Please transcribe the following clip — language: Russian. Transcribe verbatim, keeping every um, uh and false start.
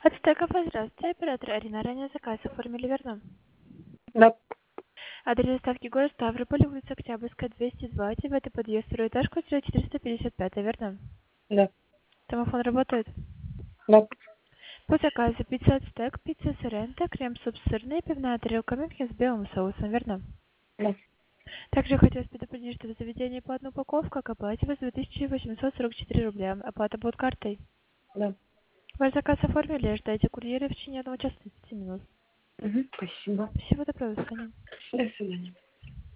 Ацтеков, здравствуйте. Оператор Арина. Ранее заказ оформили, верно? Да. Адрес доставки город Ставрополь, улица Октябрьская, двести два. Это подъезд, второй этаж, квартира четыреста пятьдесят пять, верно? Да. Домофон работает? Да. По заказу пицца Ацтек, пицца Соренто, крем-суп сырный, пивная тарелка мюнхен с белым соусом, верно? Да. Также хотелось предупредить, что в заведении по одной упаковке, как оплачивать две тысячи восемьсот сорок четыре рубля. Оплата будет картой. Да. Ваш заказ оформили, ждайте курьера в течение одного часа тридцати минут. Угу. Спасибо. Всего доброго, до свидания. До свидания.